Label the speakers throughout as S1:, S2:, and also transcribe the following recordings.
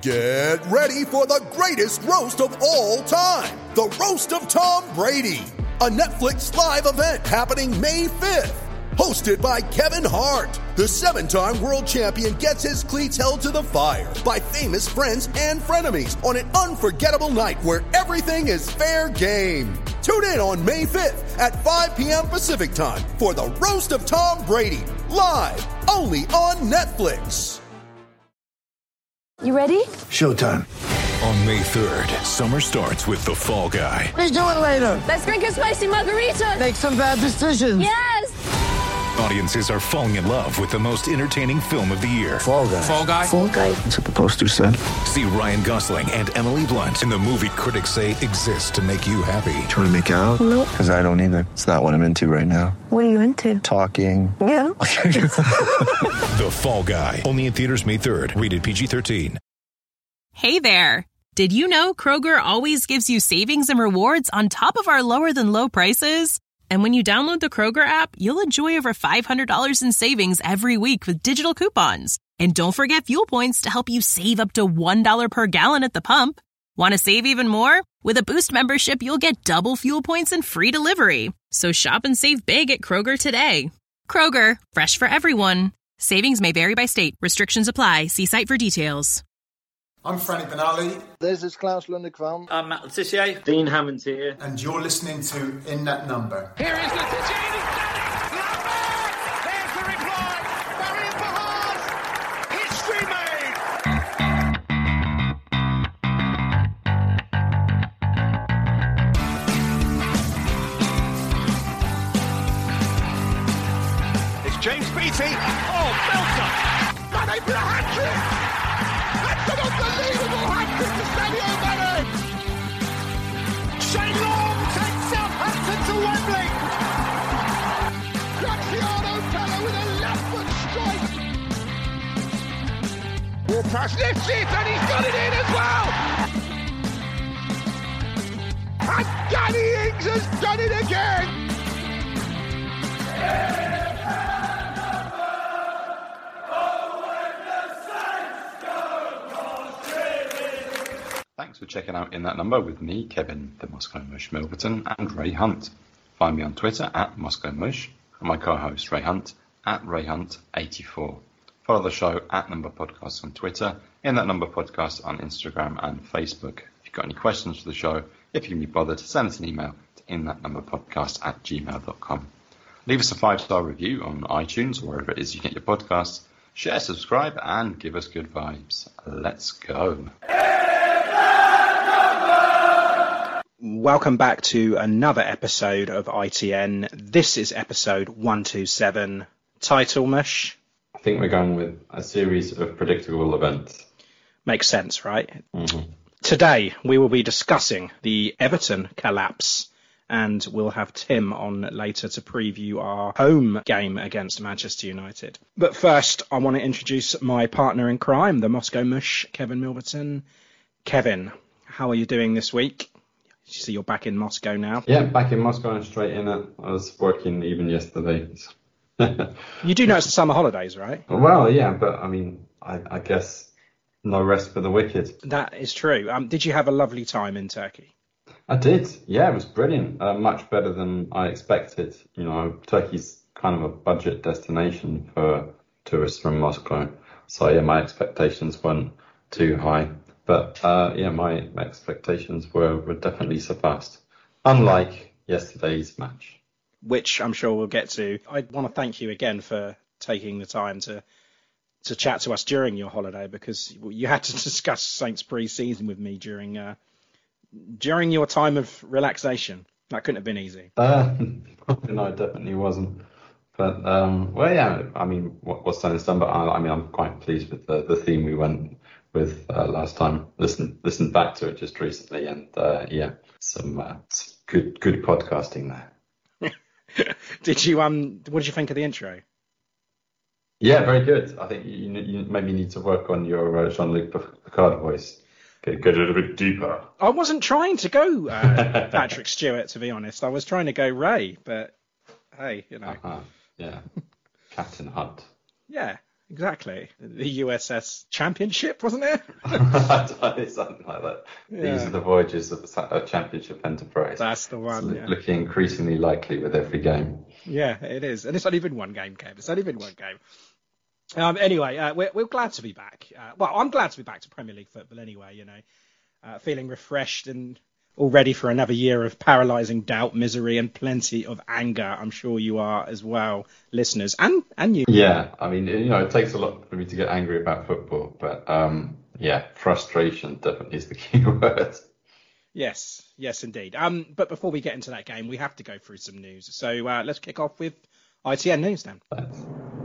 S1: Get ready for the greatest roast of all time, the Roast of Tom Brady, a Netflix live event happening May 5th. Hosted by Kevin Hart, the 7-time world champion gets his cleats held to the fire by famous friends and frenemies on an unforgettable night where everything is fair game. Tune in on May 5th at 5 p.m. Pacific time for the Roast of Tom Brady, live only on Netflix.
S2: You ready?
S3: Showtime.
S4: On May 3rd, summer starts with The Fall Guy.
S3: Let's do it later.
S2: Let's drink a spicy margarita.
S3: Make some bad decisions.
S2: Yes!
S4: Audiences are falling in love with the most entertaining film of the year.
S3: Fall Guy.
S5: Fall Guy?
S3: Fall Guy. That's what the poster said.
S4: See Ryan Gosling and Emily Blunt in the movie critics say exists to make you happy.
S3: Trying to make it out?
S2: Nope.
S3: Because I don't either. It's not what I'm into right now.
S2: What are you into?
S3: Talking.
S2: Yeah.
S4: The Fall Guy. Only in theaters May 3rd. Rated PG-13.
S6: Hey there. Did you know Kroger always gives you savings and rewards on top of our lower than low prices? And when you download the Kroger app, you'll enjoy over $500 in savings every week with digital coupons. And don't forget fuel points to help you save up to $1 per gallon at the pump. Want to save even more? With a Boost membership, you'll get double fuel points and free delivery. So shop and save big at Kroger today. Kroger, fresh for everyone. Savings may vary by state. Restrictions apply. See site for details.
S7: I'm Franny Benali.
S8: This is Klaus Lundekvam.
S5: I'm Matt Letitia.
S9: Dean Hammond here.
S7: And you're listening to In That Number.
S10: Here is Letitia and he's done it! Lambert! There's the reply! Marion Pahars! History made! It's James Beattie. Oh, Belter! Mane for a hat-trick! That's an unbelievable hat-trick to Sadio Mane! Shane Long takes Southampton to Wembley! Graziano Pella with a left foot strike! Ward-Prowse lifts it and he's got it in as well! And Danny Ings has done it again!
S11: Thanks for checking out In That Number with me, Kevin, the Moscow Mush Milverton, and Ray Hunt. Find me on Twitter at Moscow Mush, and my co-host Ray Hunt at Ray Hunt84. Follow the show at Number Podcast on Twitter, In That Number Podcast on Instagram and Facebook. If you've got any questions for the show, if you can be bothered, send us an email to inthatnumberpodcast@gmail.com. Leave us a 5-star review on iTunes or wherever it is you get your podcasts. Share, subscribe, and give us good vibes. Let's go.
S12: Welcome back to another episode of ITN. This is episode 127. Title, Mush?
S11: I think we're going with a series of predictable events.
S12: Makes sense, right?
S11: Mm-hmm.
S12: Today, we will be discussing the Everton collapse, and we'll have Tim on later to preview our home game against Manchester United. But first, I want to introduce my partner in crime, the Moscow Mush, Kevin Milverton. Kevin, how are you doing this week? You see you're back in Moscow now.
S11: Yeah, back in Moscow and straight in it. I was working even yesterday.
S12: You do know it's the summer holidays, right?
S11: Well, yeah, but I mean, I guess no rest for the wicked.
S12: That is true. Did you have a lovely time in Turkey?
S11: I did. Yeah, it was brilliant. Much better than I expected. You know, Turkey's kind of a budget destination for tourists from Moscow. So yeah, my expectations weren't too high. But yeah, my expectations were definitely surpassed, unlike yesterday's match.
S12: Which I'm sure we'll get to. I want to thank you again for taking the time to chat to us during your holiday, because you had to discuss Saints pre-season with me during your time of relaxation. That couldn't have been easy.
S11: No, it definitely wasn't. But well, yeah, I mean, what's done is done. But I mean, I'm quite pleased with the theme we went with last time. Listened back to it just recently, and yeah, some good podcasting there.
S12: Did you what did you think of the intro?
S11: Yeah, very good. I think you maybe need to work on your Jean-Luc Picard voice. Get a little bit deeper.
S12: I wasn't trying to go Patrick Stewart, to be honest. I was trying to go Ray, but hey, you know.
S11: Yeah, Captain Hunt.
S12: Yeah, Exactly. The USS Championship, wasn't it?
S11: Something like that.
S12: Yeah.
S11: These are the voyages of the Championship Enterprise.
S12: That's the one.
S11: It's looking increasingly likely with every game.
S12: Yeah, it is. And it's only been one game, Kev. It's only been one game. Anyway, we're glad to be back. I'm glad to be back to Premier League football anyway, feeling refreshed and all ready for another year of paralysing doubt, misery and plenty of anger. I'm sure you are as well, listeners, and you.
S11: Yeah, I mean, it takes a lot for me to get angry about football, but frustration definitely is the key word.
S12: Yes, indeed. But before we get into that game, we have to go through some news. So let's kick off with ITN news then.
S11: Thanks.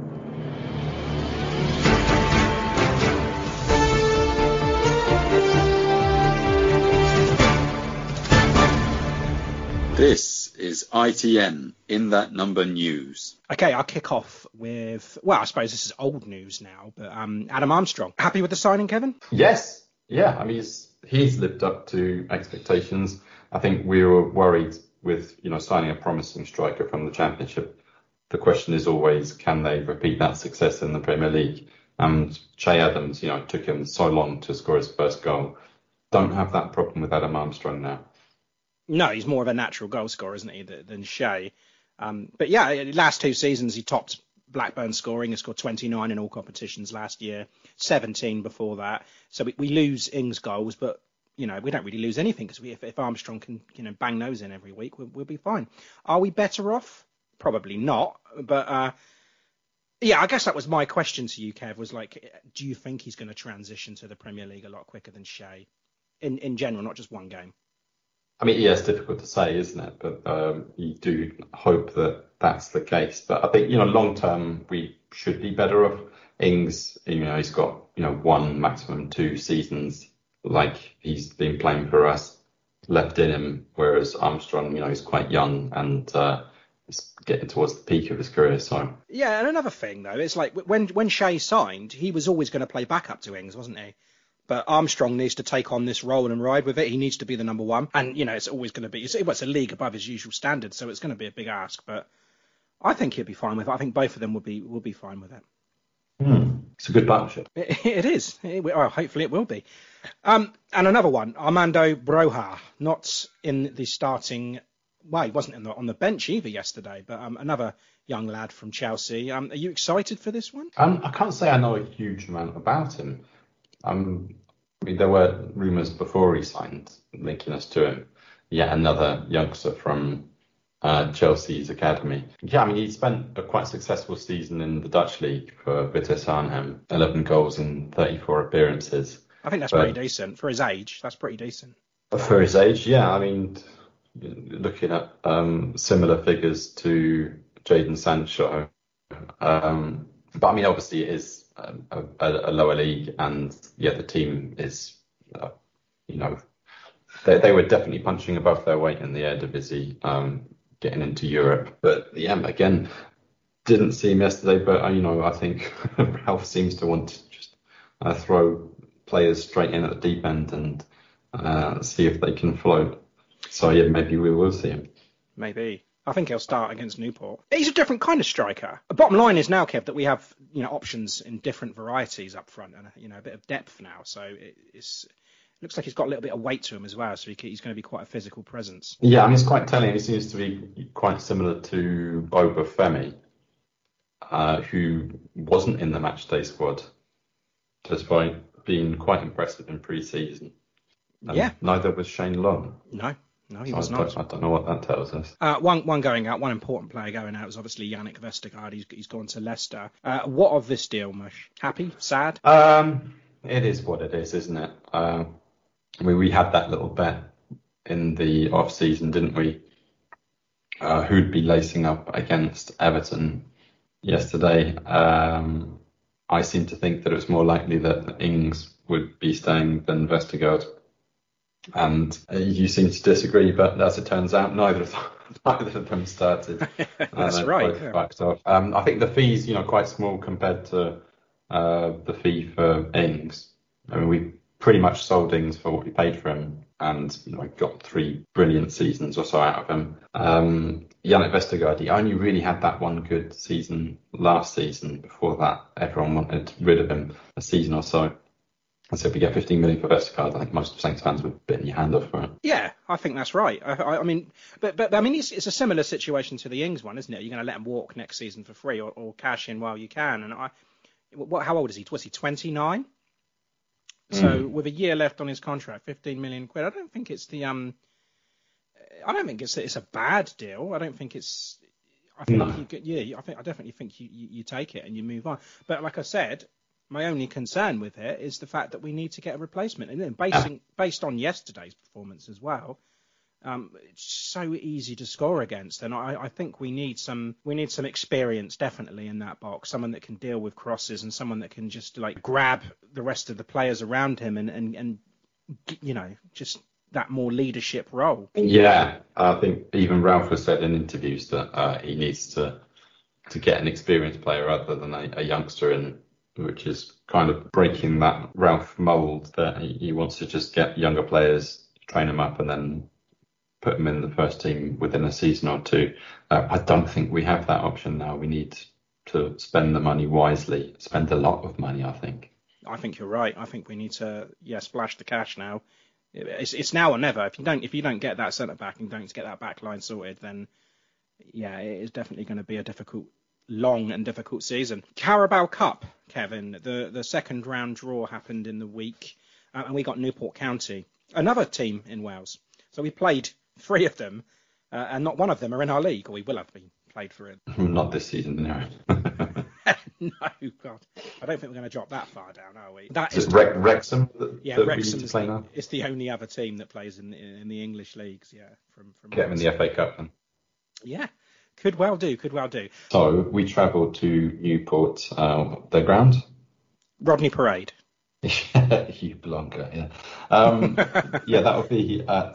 S11: This is ITN in that number news.
S12: Okay, I'll kick off with, I suppose this is old news now, but Adam Armstrong. Happy with the signing, Kevin?
S11: Yes. Yeah, I mean, he's lived up to expectations. I think we were worried with, signing a promising striker from the Championship. The question is always, can they repeat that success in the Premier League? And Che Adams, it took him so long to score his first goal. Don't have that problem with Adam Armstrong now.
S12: No, he's more of a natural goal scorer, isn't he, than Shea. But yeah, last 2 seasons he topped Blackburn scoring. He scored 29 in all competitions last year, 17 before that. So we lose Ings goals, but we don't really lose anything because if Armstrong can bang those in every week, we'll be fine. Are we better off? Probably not. But I guess that was my question to you, Kev. Was like, do you think he's going to transition to the Premier League a lot quicker than Shea, in general, not just one game?
S11: I mean, yeah, it's difficult to say, isn't it? But you do hope that that's the case. But I think, long term, we should be better off. Ings, he's got, 1, maximum 2 seasons like he's been playing for us left in him, whereas Armstrong, he's quite young and is getting towards the peak of his career. So
S12: yeah, and another thing, though, it's like when Shea signed, he was always going to play backup to Ings, wasn't he? But Armstrong needs to take on this role and ride with it. He needs to be the number one. And, it's always going to be, it's a league above his usual standards, so it's going to be a big ask. But I think he'll be fine with it. I think both of them will be fine with it.
S11: It's a good partnership.
S12: It is. Hopefully it will be. And another one, Armando Broja, not in the starting. Well, he wasn't on the bench either yesterday, but another young lad from Chelsea. Are you excited for this one?
S11: I can't say I know a huge amount about him. I mean, there were rumours before he signed linking us to him. Yet another youngster from Chelsea's academy. Yeah, I mean, he spent a quite successful season in the Dutch league for Vitesse Arnhem, 11 goals in 34 appearances.
S12: I think that's pretty decent. For his age, that's pretty decent.
S11: For his age, yeah. I mean, looking at similar figures to Jadon Sancho. But I mean, obviously it is a lower league, and the team is, they were definitely punching above their weight in the Eredivisie, getting into Europe. But again, didn't see him yesterday. But I think Ralph seems to want to just throw players straight in at the deep end and see if they can float. So maybe we will see him.
S12: Maybe. I think he'll start against Newport. He's a different kind of striker. The bottom line is now, Kev, that we have options in different varieties up front and a bit of depth now. So it looks like he's got a little bit of weight to him as well. So he's going to be quite a physical presence.
S11: Yeah, I mean, it's quite telling. He seems to be quite similar to Boba Femi, who wasn't in the matchday squad, despite being quite impressive in pre-season. And neither was Shane Long.
S12: No, he was not.
S11: I don't know what that tells us.
S12: One going out, one important player going out is obviously Yannick Vestergaard. He's gone to Leicester. What of this deal, Mush? Happy? Sad?
S11: It is what it is, isn't it? We had that little bet in the off-season, didn't we? Who'd be lacing up against Everton yesterday. I seem to think that it was more likely that Ings would be staying than Vestergaard. And you seem to disagree, but as it turns out, neither of them started.
S12: That's right.
S11: Backed off. I think the fee's quite small compared to the fee for Ings. I mean, pretty much sold Ings for what we paid for him, and got 3 brilliant seasons or so out of him. Yannick Vestergaard, he only really had that one good season last season. Before that, everyone wanted rid of him a season or so. And so if we get 15 million for Vestergaard, I think most Saints fans would bit your hand off for it.
S12: Yeah, I think that's right. I mean, but I mean, it's a similar situation to the Ings one, isn't it? You're going to let him walk next season for free, or cash in while you can. And how old is he? Was he 29? So with a year left on his contract, 15 million quid. I don't think it's a bad deal. I don't think it's. I definitely think you take it and you move on. But like I said, my only concern with it is the fact that we need to get a replacement. And then based on yesterday's performance as well, it's so easy to score against. And I think we need some experience definitely in that box. Someone that can deal with crosses and someone that can just grab the rest of the players around him and just that more leadership role.
S11: Yeah, I think even Ralph has said in interviews that he needs to get an experienced player other than a youngster in, which is kind of breaking that Ralph mould that he wants to just get younger players, train them up, and then put them in the first team within a season or two. I don't think we have that option now. We need to spend the money wisely, spend a lot of money, I think.
S12: I think you're right. I think we need to, splash the cash now. It's now or never. If you don't get that centre back and don't get that back line sorted, then it is definitely going to be a long and difficult season. Carabao Cup, Kevin. The second round draw happened in the week, and we got Newport County, another team in Wales. So we played 3 of them, and not one of them are in our league, or we will have been played for it.
S11: Not this season, no.
S12: No, God. I don't think we're going to drop that far down, are we?
S11: That is Wrexham?
S12: Wrexham is the only other team that plays in the English leagues, from
S11: get them in the FA Cup, then.
S12: Yeah, could well do.
S11: So we travelled to Newport, their ground?
S12: Rodney Parade.
S11: You blonker, yeah. That would be at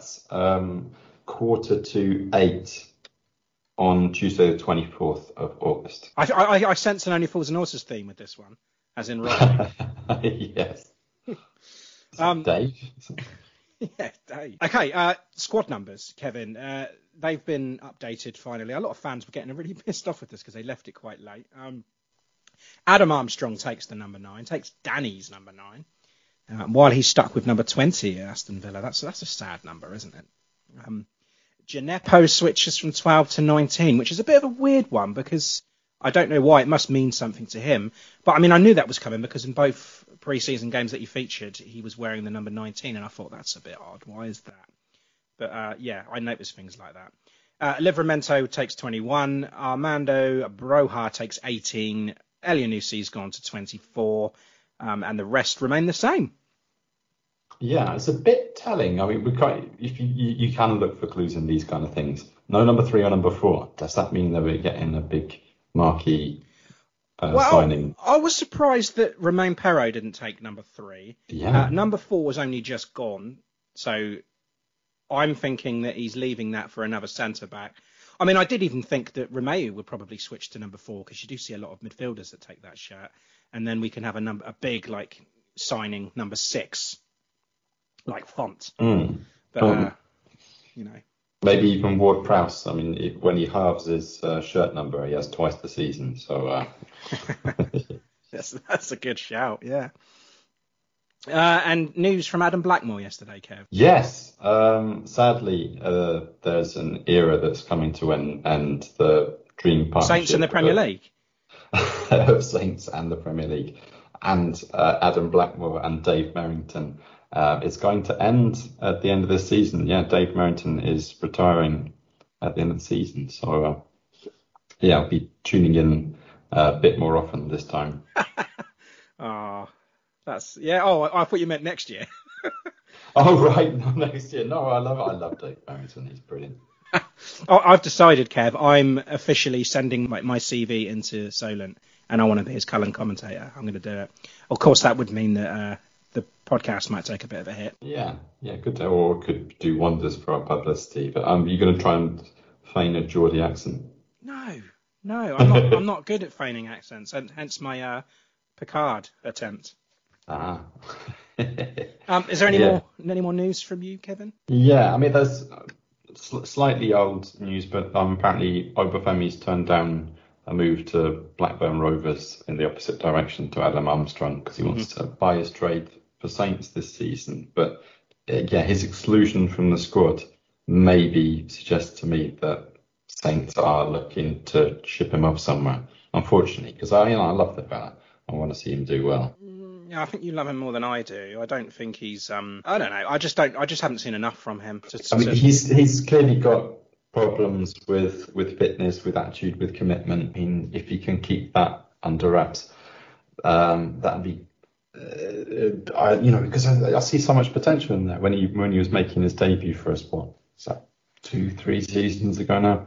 S11: 7:45 on Tuesday, the 24th of August.
S12: I sense an Only Fools and Horses theme with this one, as in Rodney.
S11: Yes. Dave?
S12: Yeah, Dave. Okay, squad numbers, Kevin. They've been updated finally. A lot of fans were getting really pissed off with this because they left it quite late. Adam Armstrong takes the number 9, takes Danny's number 9, while he's stuck with number 20 at Aston Villa. That's a sad number, isn't it? Gineppo switches from 12 to 19, which is a bit of a weird one because I don't know why. It must mean something to him. But I mean, I knew that was coming because in both pre-season games that he featured, he was wearing the number 19, and I thought that's a bit odd. Why is that? But I noticed things like that. Livramento takes 21. Armando Broja takes 18. Elyounoussi's gone to 24, and the rest remain the same.
S11: Yeah, it's a bit telling. I mean, if you can look for clues in these kind of things. No number 3 or number 4. Does that mean that we're getting a big marquee signing?
S12: I was surprised that Romain Perraud didn't take number 3.
S11: Yeah.
S12: Number 4 was only just gone, so I'm thinking that he's leaving that for another centre back. I mean, I did even think that Romeu would probably switch to number 4 because you do see a lot of midfielders that take that shirt, and then we can have a big signing number 6, like Font. But
S11: maybe even Ward-Prowse. I mean, when he halves his shirt number, he has twice the season. So
S12: that's a good shout. Yeah. And news from Adam Blackmore yesterday, Kev.
S11: Yes. Sadly, there's an era that's coming to an end. The dream partnership.
S12: Saints in the Premier League.
S11: Of Saints and the Premier League. And Adam Blackmore and Dave Merrington. It's going to end at the end of this season. Yeah, Dave Merrington is retiring at the end of the season. So, I'll be tuning in a bit more often this time.
S12: I thought you meant next year.
S11: Oh, right. No, next year. No, I love Dave Merrington. He's brilliant.
S12: I've decided, Kev, I'm officially sending my CV into Solent, and I want to be his Cullen commentator. I'm going to do it. Of course, that would mean that the podcast might take a bit of a hit.
S11: Yeah, good. Or could do wonders for our publicity. But you're going to try and feign a Geordie accent?
S12: No, I'm not good at feigning accents, and hence my Picard attempt. Is there any more news from you, Kevin?
S11: Yeah, I mean, there's slightly old news, but apparently Obafemi's turned down a move to Blackburn Rovers in the opposite direction to Adam Armstrong because he wants to buy his trade for Saints this season. But his exclusion from the squad maybe suggests to me that Saints are looking to ship him off somewhere. Unfortunately, because I love the fella. I want to see him do well.
S12: Yeah, I think you love him more than I do. I don't think he's. I don't know. I just haven't seen enough from him.
S11: He's clearly got problems with fitness, with attitude, with commitment. I mean, if he can keep that under wraps, that'd be. Because I see so much potential in there when he was making his debut for us. What is that? 2-3 seasons ago now.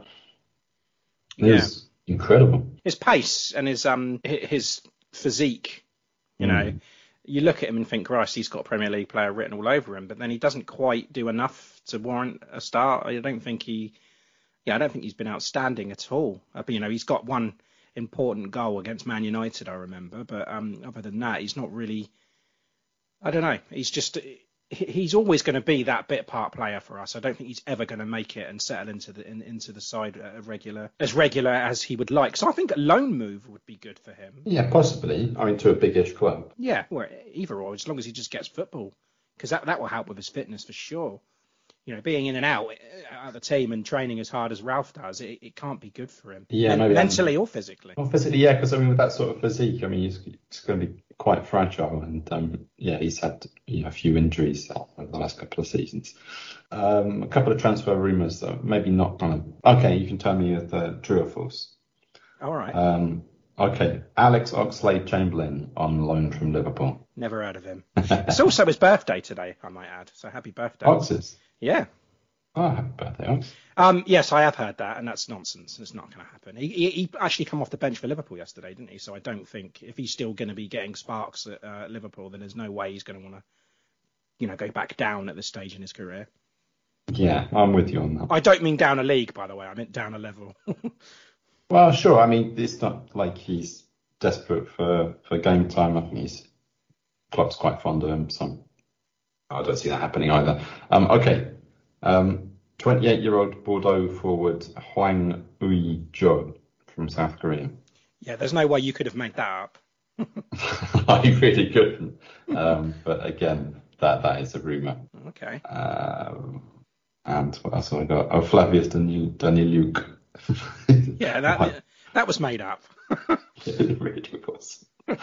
S11: It was incredible.
S12: His pace and his physique. You know, you look at him and think, Christ, he's got a Premier League player written all over him, but then he doesn't quite do enough to warrant a start. I don't think he's been outstanding at all. He's got one important goal against Man United, I remember, but other than that, he's not really. I don't know. He's always going to be that bit part player for us. I don't think he's ever going to make it and settle into the side as regular as he would like. So I think a loan move would be good for him.
S11: Yeah, possibly. I mean, to a big-ish club.
S12: Yeah, or either or, as long as he just gets football, because that will help with his fitness for sure. Being in and out of the team and training as hard as Ralph does, it can't be good for him. Yeah, mentally or phically.
S11: Well, physically, yeah, because with that sort of physique, he's going to be quite fragile, and he's had a few injuries over the last couple of seasons. A couple of transfer rumours, though, maybe not. Okay, you can tell me if they're true or false.
S12: All right.
S11: Okay, Alex Oxlade-Chamberlain on loan from Liverpool.
S12: Never heard of him. It's also his birthday today, I might add. So happy birthday.
S11: Ox's?
S12: Yeah.
S11: Oh, happy birthday, Ox.
S12: Yes, I have heard that, and that's nonsense. It's not going to happen. He actually come off the bench for Liverpool yesterday, didn't he? So I don't think if he's still going to be getting sparks at Liverpool, then there's no way he's going to want to, go back down at this stage in his career.
S11: Yeah, I'm with you on that.
S12: I don't mean down a league, by the way. I meant down a level.
S11: Well, sure. I mean, it's not like he's desperate for game time. I think Klopp's quite fond of him, so I don't see that happening either. Okay. 28-year-old Bordeaux forward Hwang Ui-jo from South Korea.
S12: Yeah, there's no way you could have made that up.
S11: I really couldn't. But again, that is a rumour.
S12: Okay.
S11: And what else have I got? Oh, Flavius Danieliuk.
S12: Yeah, that was made up.
S11: It really was.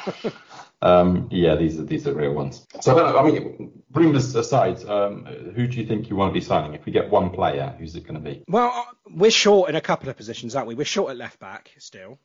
S11: These are real ones. So, I mean, rumours aside, who do you think you won't be signing? If we get one player, who's it going to be?
S12: Well, we're short in a couple of positions, aren't we? We're short at left back still.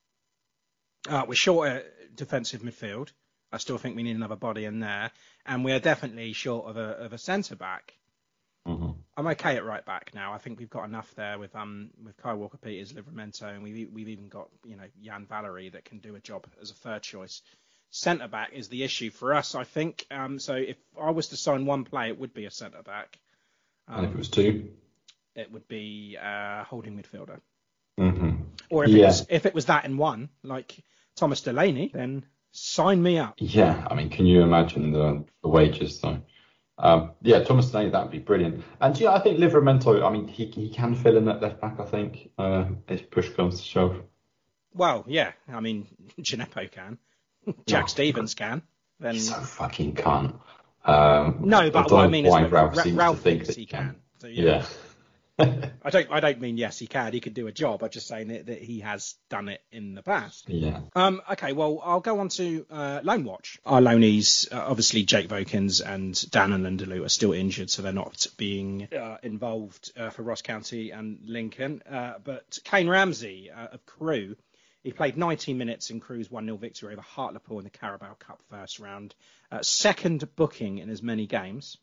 S12: We're short at defensive midfield. I still think we need another body in there, and we're definitely short of a centre back. Mm-hmm. I'm okay at right back now. I think we've got enough there with Kyle Walker-Peters, Livramento, and we've even got Jan Valery that can do a job as a third choice. Centre back is the issue for us, I think. So if I was to sign one player, it would be a centre back.
S11: And if it was two,
S12: it would be holding midfielder.
S11: Mm-hmm.
S12: Or if it was that in one, like Thomas Delaney, then sign me up.
S11: Yeah, I mean, can you imagine the wages though? Thomas Delaney, that would be brilliant. And I think Livramento, I mean, he can fill in at left back, I think, if push comes to shove.
S12: Well, yeah, I mean, Gineppo can. Jack Stevens can. Then...
S11: He so fucking can't.
S12: No, but what I mean is Ralph thinks he can. So,
S11: yeah.
S12: I don't mean yes he can. He could do a job. I'm just saying that he has done it in the past.
S11: Yeah.
S12: Okay. Well, I'll go on to Loan Watch. Our loanees, obviously Jake Vokins and Dan and Lindeloo are still injured, so they're not being involved for Ross County and Lincoln. But Kane Ramsey of Crewe, he played 90 minutes in Crewe's 1-0 victory over Hartlepool in the Carabao Cup first round. Second booking in as many games.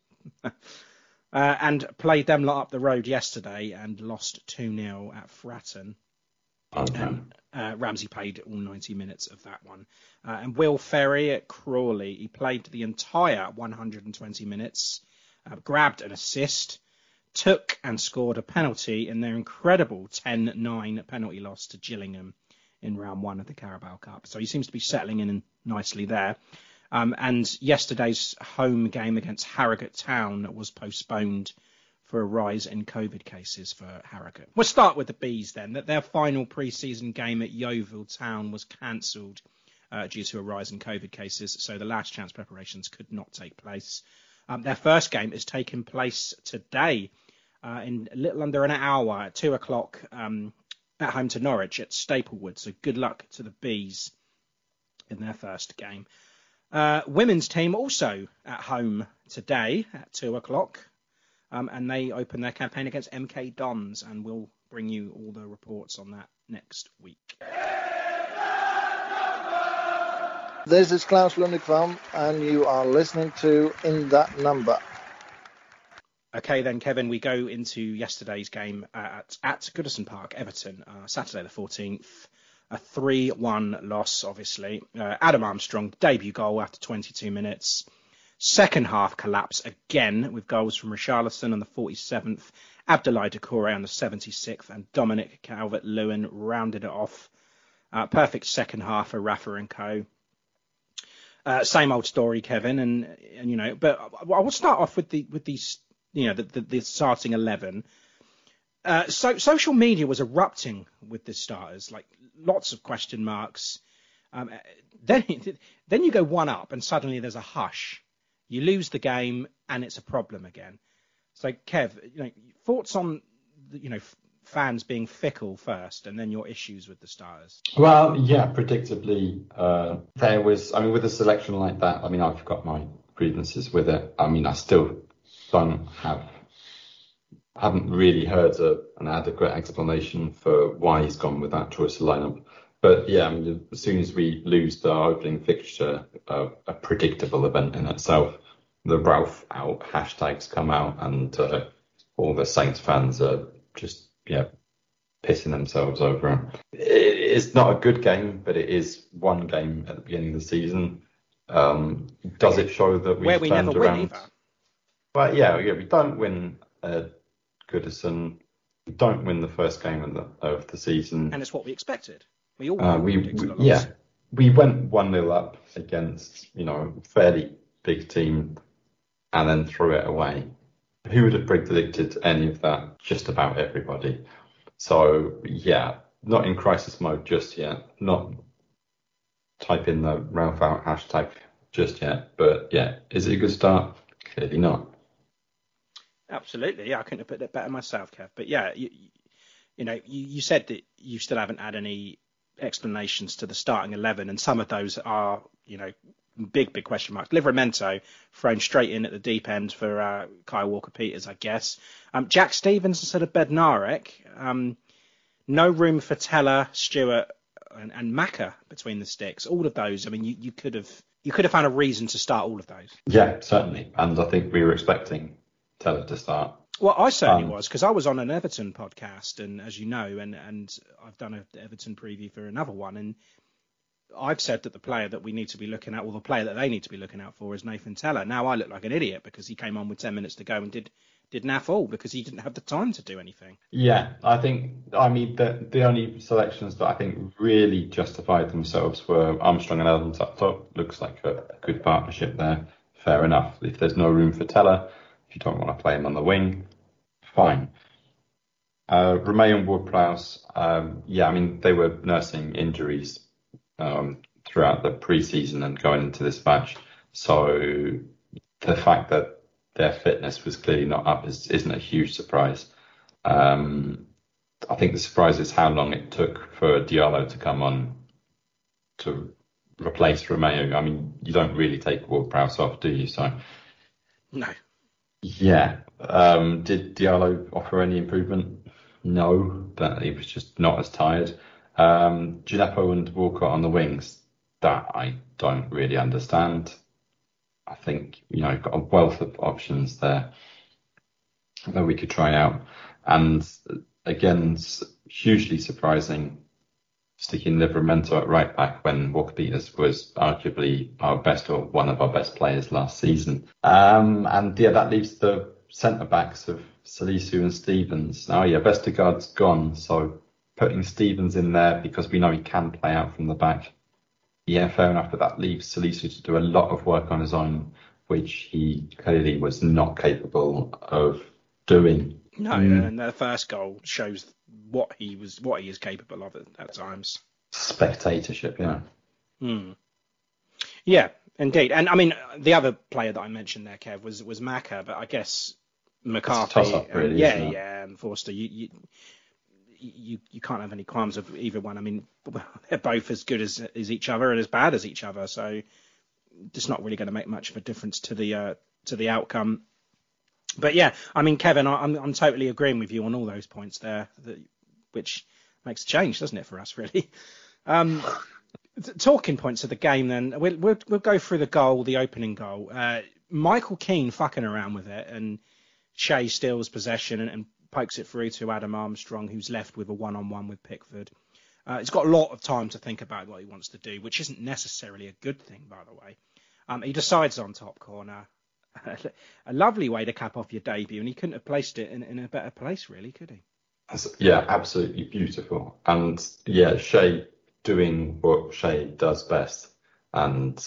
S12: And played them lot up the road yesterday and lost 2-0 at Fratton.
S11: Okay.
S12: Ramsey played all 90 minutes of that one. And Will Ferry at Crawley, he played the entire 120 minutes, grabbed an assist, took and scored a penalty in their incredible 10-9 penalty loss to Gillingham in round one of the Carabao Cup. So he seems to be settling in nicely there. And yesterday's home game against Harrogate Town was postponed for a rise in COVID cases for Harrogate. We'll start with the Bees then. That their final pre-season game at Yeovil Town was cancelled due to a rise in COVID cases, so the last chance preparations could not take place. Their first game is taking place today in a little under an hour at 2 o'clock at home to Norwich at Staplewood. So good luck to the Bees in their first game. Women's team also at home today at 2 o'clock. And they open their campaign against MK Dons, and we'll bring you all the reports on that next week.
S8: This is Klaus Lundekvam, and you are listening to In That Number.
S12: Okay, then, Kevin, we go into yesterday's game at Goodison Park, Everton, Saturday the 14th. A 3-1 loss, obviously. Adam Armstrong, debut goal after 22 minutes. Second half collapse again with goals from Richarlison on the 47th, Abdoulaye Doucouré on the 76th, and Dominic Calvert-Lewin rounded it off. Perfect second half for Rafa and co. Same old story, Kevin, and you know. But I will start off with these, you know, the starting 11. So social media was erupting with the starters, like lots of question marks. Then you go one up, and suddenly there's a hush. You lose the game, and it's a problem again. So, Kev, you know, thoughts on, you know, fans being fickle first, and then your issues with the starters?
S11: Well, yeah, predictably, there was. I mean, with a selection like that, I mean, I've got my grievances with it. I mean, I still haven't really heard an adequate explanation for why he's gone with that choice of lineup. But yeah, I mean, as soon as we lose the opening fixture, a predictable event in itself, the Ralph out hashtags come out, and all the Saints fans are just pissing themselves over it. It's not a good game, but it is one game at the beginning of the season. Does it show that we've turned
S12: never
S11: around?
S12: Win either.
S11: But yeah, we don't win Goodison. We don't win the first game of the season,
S12: and it's what we expected. We all
S11: we went 1-0 up against, you know, a fairly big team, and then threw it away. Who would have predicted any of that? Just about everybody. So yeah, not in crisis mode just yet. Not type in the Ralph out hashtag just yet. But yeah, is it a good start? Clearly not.
S12: Absolutely, yeah. I couldn't have put it better myself, Kev. But yeah, you said that you still haven't had any explanations to the starting 11, and some of those are, you know, big question marks. Livramento thrown straight in at the deep end for Kyle Walker-Peters, I guess. Jack Stevens instead of Bednarek. No room for Teller, Stewart, and Maka between the sticks. All of those. I mean, you could have found a reason to start all of those.
S11: Yeah, certainly. And I think we were expecting Teller to start.
S12: Well, I certainly was, because I was on an Everton podcast, and as you know, and I've done an Everton preview for another one, and I've said that the player that we need to be looking at, or the player that they need to be looking out for, is Nathan Teller. Now I look like an idiot because he came on with 10 minutes to go and did naff all because he didn't have the time to do anything. Yeah,
S11: I mean, the only selections that I think really justified themselves were Armstrong and Evans up top. Looks like a good partnership there. Fair enough. If there's no room for Teller, if you don't want to play him on the wing, fine. Romeo and Ward-Prowse, I mean, they were nursing injuries throughout the pre-season and going into this match. So the fact that their fitness was clearly not up isn't a huge surprise. I think the surprise is how long it took for Diallo to come on to replace Romeo. I mean, you don't really take Ward-Prowse off, do you? So
S12: no.
S11: Yeah. Did Diallo offer any improvement? No, but he was just not as tired. Gineppo and Walcott on the wings, that I don't really understand. I think, you know, got a wealth of options there that we could try out. And again, hugely surprising sticking Livramento at right back when Walker-Peters was arguably our best, or one of our best players last season. That leaves the centre backs of Salisu and Stevens. Now, Vestergaard's gone, so putting Stevens in there because we know he can play out from the back, yeah, fair enough, but that leaves Salisu to do a lot of work on his own, which he clearly was not capable of doing.
S12: No, and the first goal shows what he is capable of at times.
S11: Spectatorship, yeah.
S12: Yeah, indeed. And I mean, the other player that I mentioned there, Kev, was Maka, but I guess McCarthy.
S11: It's a toss-up, really,
S12: yeah, and Forster. You can't have any qualms of either one. I mean, they're both as good as each other and as bad as each other, so it's not really going to make much of a difference to the outcome. But yeah, I mean, Kevin, I'm totally agreeing with you on all those points there, which makes a change, doesn't it, for us, really? Talking points of the game, then we'll go through the opening goal. Michael Keane fucking around with it, and Shea steals possession and pokes it through to Adam Armstrong, who's left with a one-on-one with Pickford. He's got a lot of time to think about what he wants to do, which isn't necessarily a good thing, by the way. He decides on top corner. A lovely way to cap off your debut, and he couldn't have placed it in a better place, really, could he?
S11: Yeah, absolutely beautiful. And yeah, Shea doing what Shea does best, and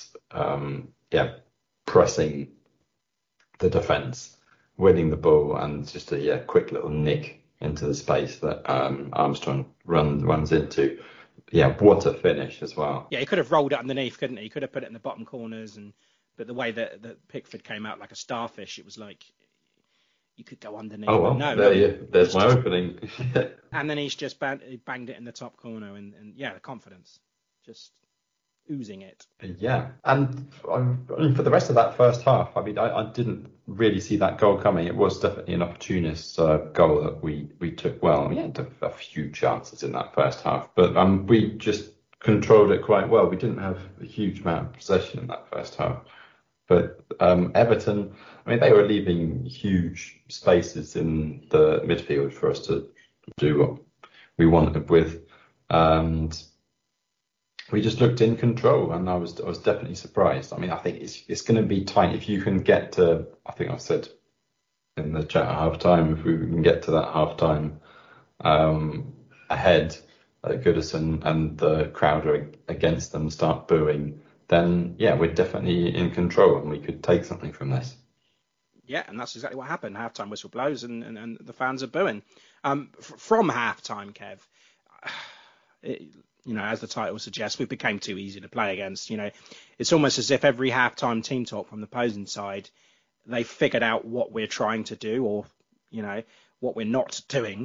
S11: pressing the defence, winning the ball, and just a quick little nick into the space that Armstrong runs into. Yeah, what a finish as well.
S12: Yeah, he could have rolled it underneath, couldn't he? He could have put it in the bottom corners, but the way that Pickford came out like a starfish, it was like you could go underneath.
S11: Oh, well,
S12: no,
S11: there's my opening.
S12: And then he's just banged it in the top corner, and yeah, the confidence, just oozing it.
S11: Yeah, and for the rest of that first half, I mean, I didn't really see that goal coming. It was definitely an opportunist goal that we took well. We had a few chances in that first half, but we just controlled it quite well. We didn't have a huge amount of possession in that first half. But Everton, I mean, they were leaving huge spaces in the midfield for us to do what we wanted with, and we just looked in control. And I was definitely surprised. I mean, I think it's going to be tight if you can get to. I think I said in the chat at half time, if we can get to that half time ahead at Goodison and the crowd are against them, start booing, then yeah, we're definitely in control and we could take something from this.
S12: Yeah, and that's exactly what happened. Halftime whistle blows and the fans are booing. From halftime, Kev, as the title suggests, we became too easy to play against. It's almost as if every halftime team talk from the opposing side, they figured out what we're trying to do or, what we're not doing.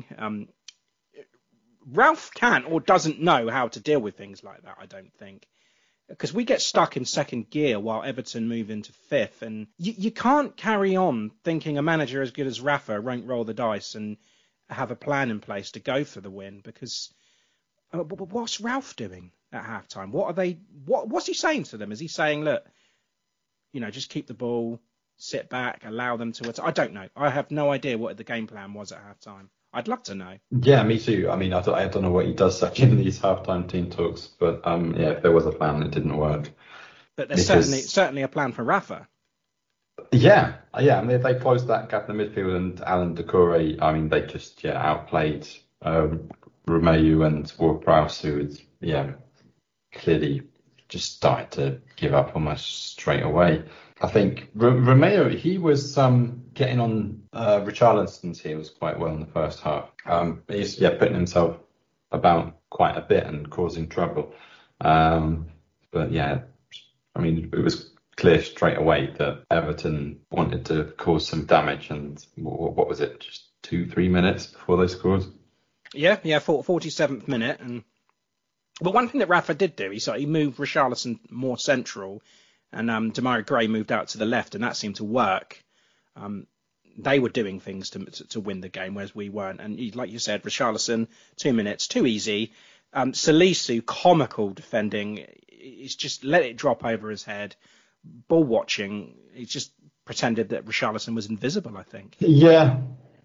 S12: Ralph can't or doesn't know how to deal with things like that, I don't think. Because we get stuck in second gear while Everton move into fifth. And you can't carry on thinking a manager as good as Rafa won't roll the dice and have a plan in place to go for the win. Because what's Ralph doing at halftime? What's he saying to them? Is he saying, look, just keep the ball, sit back, allow them to attack? I don't know. I have no idea what the game plan was at halftime. I'd love to know.
S11: Yeah, me too. I mean, I don't know what he does in these halftime team talks, but if there was a plan, it didn't work.
S12: But there's certainly a plan for Rafa.
S11: Yeah. I mean, they closed that gap in the midfield, and Alan Doucouré, I mean, they just outplayed Romeu and Ward-Prowse, who was clearly just started to give up almost straight away. I think Romeo, he was getting on Richarlison's heels quite well in the first half. He's putting himself about quite a bit and causing trouble. But yeah, I mean, it was clear straight away that Everton wanted to cause some damage. And what was it, just 2-3 minutes before they scored?
S12: Yeah, 47th minute. But one thing that Rafa did do, he moved Richarlison more central. And Demarai Gray moved out to the left, and that seemed to work. They were doing things to win the game, whereas we weren't. And like you said, Richarlison, 2 minutes, too easy. Salisu, comical defending. He's just let it drop over his head. Ball watching. He just pretended that Richarlison was invisible, I think.
S11: Yeah.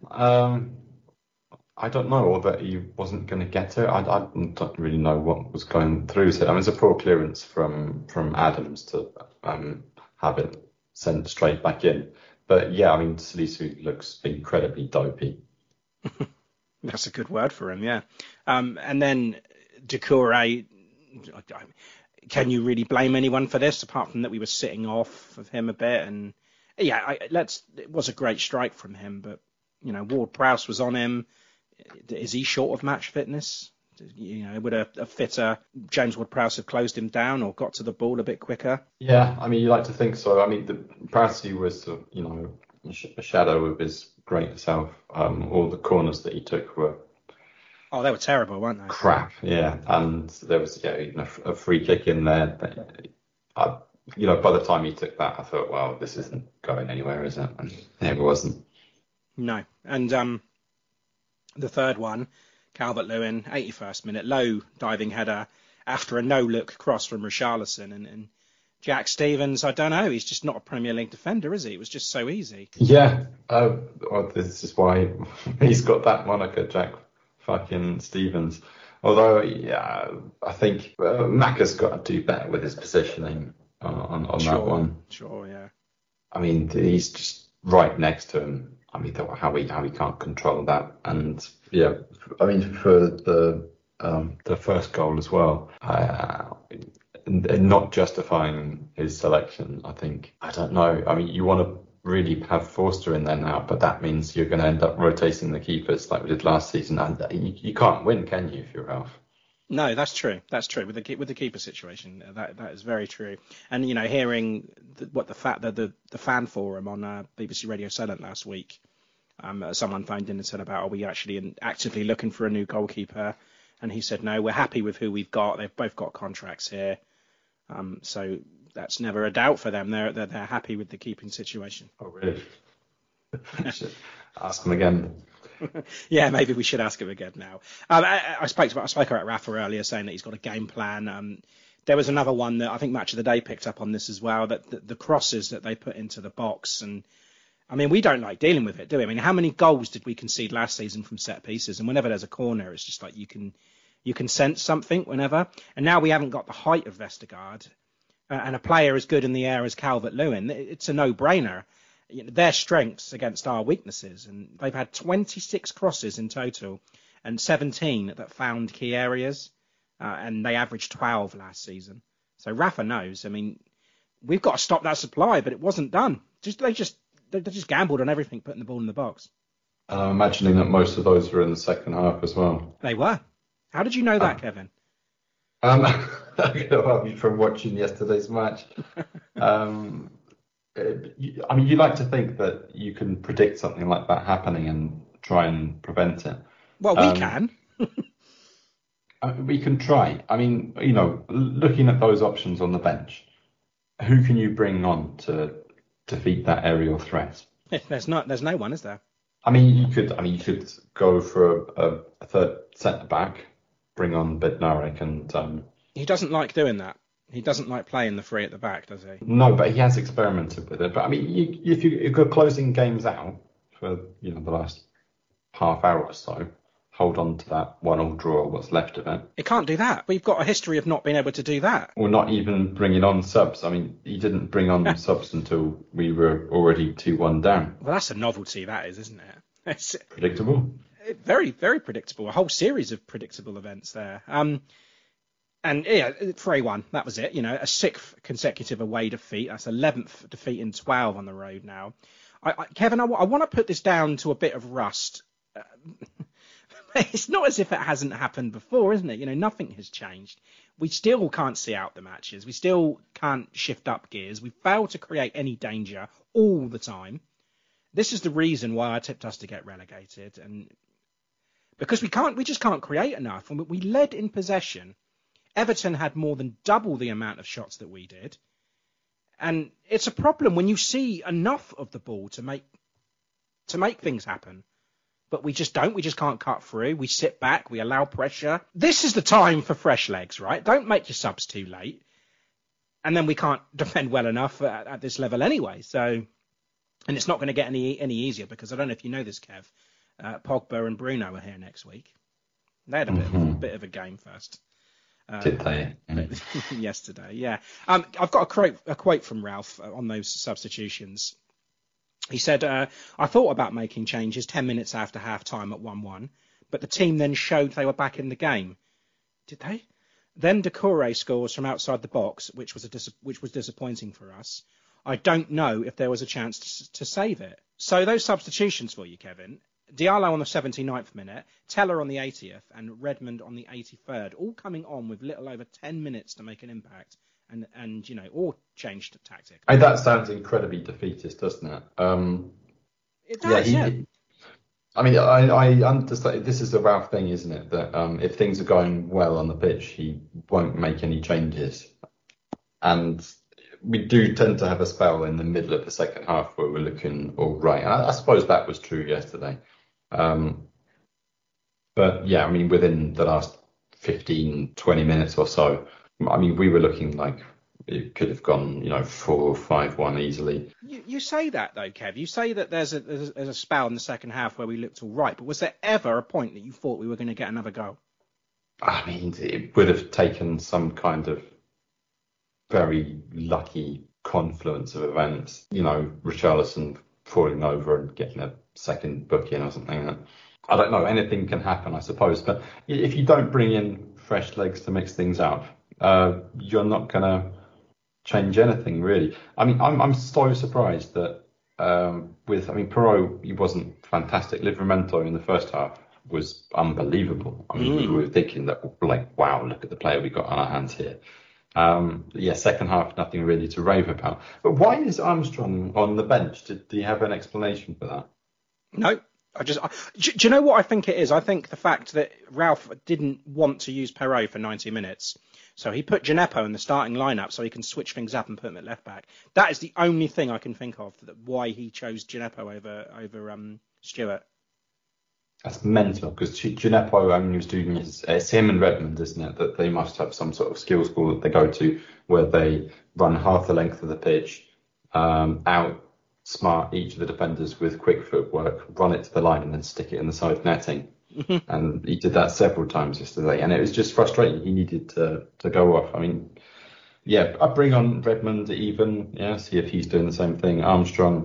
S11: I don't know, or that he wasn't going to get to it. I don't really know what was going through his head. I mean, it's a poor clearance from Adams to have it sent straight back in. But yeah, I mean, Salisu looks incredibly dopey.
S12: That's a good word for him, yeah. And then Doucouré, can you really blame anyone for this, apart from that we were sitting off of him a bit? And yeah, it was a great strike from him, but Ward-Prowse was on him. Is he short of match fitness? Would a fitter James Ward-Prowse have closed him down or got to the ball a bit quicker?
S11: Yeah, I mean, you like to think so. I mean, the Prowse was, a shadow of his great self. All the corners that he took were...
S12: Oh, they were terrible, weren't they?
S11: Crap, yeah. And there was even a free kick in there. By the time he took that, I thought, well, this isn't going anywhere, is it? And it wasn't. No.
S12: And the third one, Calvert-Lewin, 81st minute, low diving header after a no-look cross from Richarlison. And Jack Stevens, I don't know, he's just not a Premier League defender, is he? It was just so easy.
S11: Yeah, this is why he's got that moniker, Jack fucking Stevens. Although, yeah, I think Macca's got to do better with his positioning on that one.
S12: Sure, yeah.
S11: I mean, he's just right next to him. I mean, how he can't control that. And yeah, I mean, for the first goal as well, not justifying his selection, I think. I don't know. I mean, you want to really have Forster in there now, but that means you're going to end up rotating the keepers like we did last season. And you can't win, can you, if you're Ralph?
S12: No, that's true. That's true with the keeper situation. That is very true. And hearing the fan forum on BBC Radio Solent last week, someone phoned in and said about, are we actually actively looking for a new goalkeeper? And he said, no, we're happy with who we've got. They've both got contracts here, so that's never a doubt for them. They're happy with the keeping situation.
S11: Oh, really? Ask them again.
S12: Yeah, maybe we should ask him again now. I spoke about Rafa earlier, saying that he's got a game plan. There was another one that I think Match of the Day picked up on this as well, that the crosses that they put into the box. And I mean, we don't like dealing with it, do we? I mean, how many goals did we concede last season from set pieces? And whenever there's a corner, it's just like you can sense something whenever. And now we haven't got the height of Vestergaard and a player as good in the air as Calvert-Lewin. It's a no-brainer. Their strengths against our weaknesses, and they've had 26 crosses in total and 17 that found key areas, and they averaged 12 last season. So Rafa knows. I mean, we've got to stop that supply, but it wasn't done. They just gambled on everything, putting the ball in the box.
S11: I'm imagining that most of those were in the second half as well.
S12: They were. How did you know that, Kevin?
S11: From watching yesterday's match. I mean, you like to think that you can predict something like that happening and try and prevent it.
S12: Well, we can.
S11: We can try. I mean, looking at those options on the bench, who can you bring on to defeat that aerial threat?
S12: There's no one, is there?
S11: I mean, you could go for a third centre back, bring on Bednarek, and
S12: he doesn't like doing that. He doesn't like playing the three at the back, does he?
S11: No, but he has experimented with it. But I mean, if you're closing games out for the last half hour or so, hold on to that 1-1 draw, what's left of it.
S12: It can't do that. We've got a history of not being able to do that.
S11: Or not even bringing on subs. I mean, he didn't bring on subs until we were already 2-1 down.
S12: Well, that's a novelty, that is, isn't it? It's
S11: predictable.
S12: Very, very predictable. A whole series of predictable events there. And yeah, 3-1, that was it. A sixth consecutive away defeat. That's 11th defeat in 12 on the road now. Kevin, I want to put this down to a bit of rust. It's not as if it hasn't happened before, isn't it? Nothing has changed. We still can't see out the matches. We still can't shift up gears. We fail to create any danger all the time. This is the reason why I tipped us to get relegated. And because we just can't create enough. And we led in possession. Everton had more than double the amount of shots that we did. And it's a problem when you see enough of the ball to make things happen. But we just don't. We just can't cut through. We sit back. We allow pressure. This is the time for fresh legs, right? Don't make your subs too late. And then we can't defend well enough at this level anyway. So, and it's not going to get any easier because I don't know if you know this, Kev. Pogba and Bruno are here next week. They had a bit of a game first.
S11: Did they?
S12: Yesterday, yeah. I've got a quote from Ralph on those substitutions. He said, I thought about making changes 10 minutes after half-time at 1-1, but the team then showed they were back in the game. Did they? Then Doucouré scores from outside the box, which was disappointing for us. I don't know if there was a chance to save it. So those substitutions for you, Kevin. Diallo on the 79th minute, Teller on the 80th, and Redmond on the 83rd, all coming on with little over 10 minutes to make an impact, and all changed tactic.
S11: That sounds incredibly defeatist, doesn't it?
S12: It does, yeah.
S11: I understand. This is the Ralph thing, isn't it? That if things are going well on the pitch, he won't make any changes. And we do tend to have a spell in the middle of the second half where we're looking all right. I suppose that was true yesterday. But yeah, within the last 15, 20 minutes or so, we were looking like it could have gone, 4-5-1 easily.
S12: You say that though, Kev. You say that there's a spell in the second half where we looked all right, but was there ever a point that you thought we were going to get another goal?
S11: It would have taken some kind of very lucky confluence of events. Richarlison falling over and getting a second booking or something. I don't know. Anything can happen, I suppose. But if you don't bring in fresh legs to mix things up, you're not going to change anything, really. I'm so surprised that Perraud, he wasn't fantastic. Livramento in the first half was unbelievable. We were thinking that, wow, look at the player we got on our hands here. Second half, nothing really to rave about. But why is Armstrong on the bench? Do you have an explanation for that?
S12: No. Do you know what I think it is? I think the fact that Ralph didn't want to use Perraud for 90 minutes. So he put Gineppo in the starting lineup so he can switch things up and put him at left back. That is the only thing I can think of why he chose Gineppo over Stewart.
S11: That's mental, because Gineppo only was doing it's him and Redmond, isn't it? That they must have some sort of skill school that they go to where they run half the length of the pitch, outsmart each of the defenders with quick footwork, run it to the line and then stick it in the side netting. And he did that several times yesterday, and it was just frustrating. He needed to go off. I bring on Redmond even, see if he's doing the same thing. Armstrong,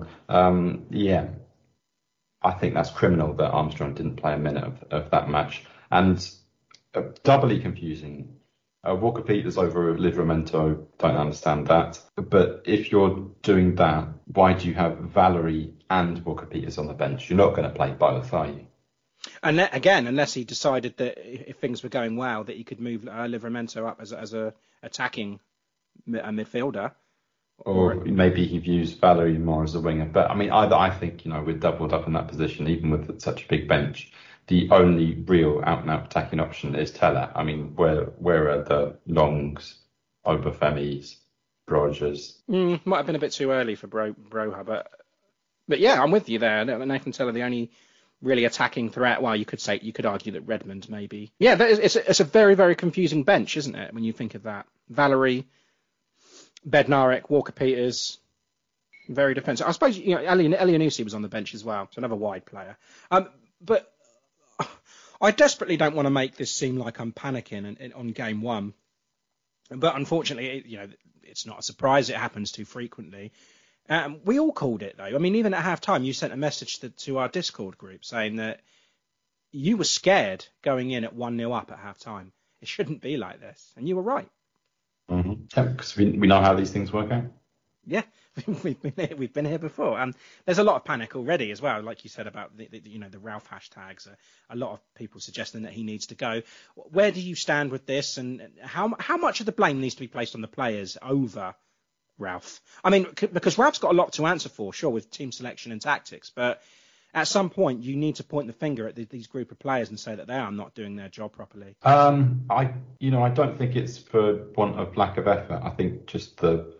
S11: I think that's criminal that Armstrong didn't play a minute of that match. And doubly confusing. Walker Peters over Livramento, don't understand that. But if you're doing that, why do you have Valery and Walker Peters on the bench? You're not going to play both, are you?
S12: And again, unless he decided that if things were going well, that he could move Livramento up as a attacking midfielder.
S11: Or maybe he views Valery more as a winger. But I think, we're doubled up in that position, even with such a big bench. The only real out-and-out attacking option is Teller. Where are the Longs, Obafemis, Rogers?
S12: Might have been a bit too early for Broha, but yeah, I'm with you there. Nathan Teller, the only really attacking threat. Well, you could argue that Redmond maybe. Yeah, it's a very, very confusing bench, isn't it? When you think of that, Valery, Bednarek, Walker Peters, very defensive. I suppose Elyounoussi was on the bench as well, so another wide player. But I desperately don't want to make this seem like I'm panicking on game one. But unfortunately, it's not a surprise. It happens too frequently. We all called it, though. Even at half-time, you sent a message to our Discord group saying that you were scared going in at 1-0 up at half-time. It shouldn't be like this. And you were right.
S11: Because we know how these things work out.
S12: Yeah, we've been here before. There's a lot of panic already as well, like you said about the Ralph hashtags. A lot of people suggesting that he needs to go. Where do you stand with this, and how much of the blame needs to be placed on the players over Ralph? Because Ralph's got a lot to answer for, sure, with team selection and tactics, but at some point you need to point the finger at these group of players and say that they are not doing their job properly.
S11: I don't think it's for want of lack of effort. I think just the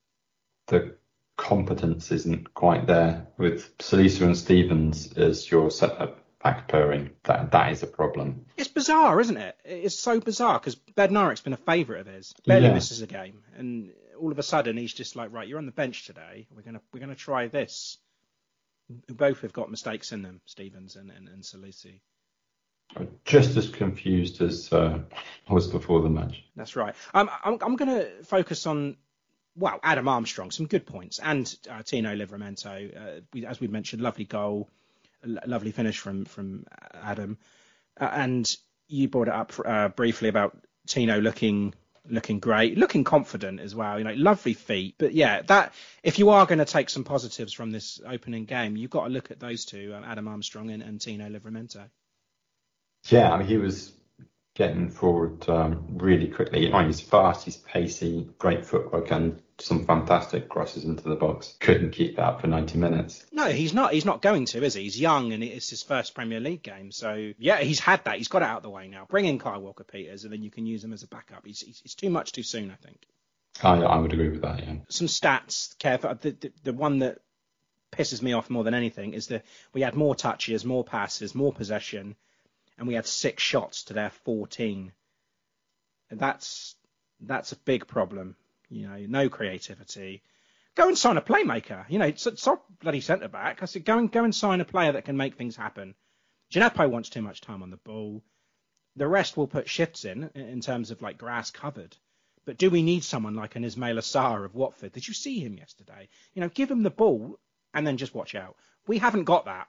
S11: competence isn't quite there with Salisa and Stevens as your centre-back pairing. That is a problem.
S12: It's bizarre, isn't it? It's so bizarre because Bednarek's been a favourite of his. Barely misses a game, and all of a sudden he's just like, right, you're on the bench today. We're gonna try this. Both have got mistakes in them, Stevens and Salisi.
S11: Just as confused as I was before the match.
S12: That's right. I'm going to focus on, Adam Armstrong, some good points, and Tino Livramento. As we mentioned, lovely goal, lovely finish from Adam. And you brought it up briefly about Tino looking great, looking confident as well. Lovely feet. But yeah, that if you are going to take some positives from this opening game, you've got to look at those two, Adam Armstrong and Tino Livramento.
S11: Yeah, I mean, he was getting forward really quickly. He's fast, he's pacey, great footwork, and some fantastic crosses into the box. Couldn't keep that up for 90 minutes.
S12: No, he's not. He's not going to, is he? He's young, and it's his first Premier League game. So yeah, he's had that. He's got it out of the way now. Bring in Kyle Walker-Peters, and then you can use him as a backup. It's too much too soon, I think.
S11: I would agree with that. Yeah.
S12: Some stats, Kev. The one that pisses me off more than anything is that we had more touches, more passes, more possession, and we had 6 shots to their 14. And that's a big problem. No creativity. Go and sign a playmaker. Stop bloody centre back. I said, go and sign a player that can make things happen. Djenepo wants too much time on the ball. The rest will put shifts in terms of like grass covered. But do we need someone like an Ismail Assar of Watford? Did you see him yesterday? Give him the ball and then just watch out. We haven't got that.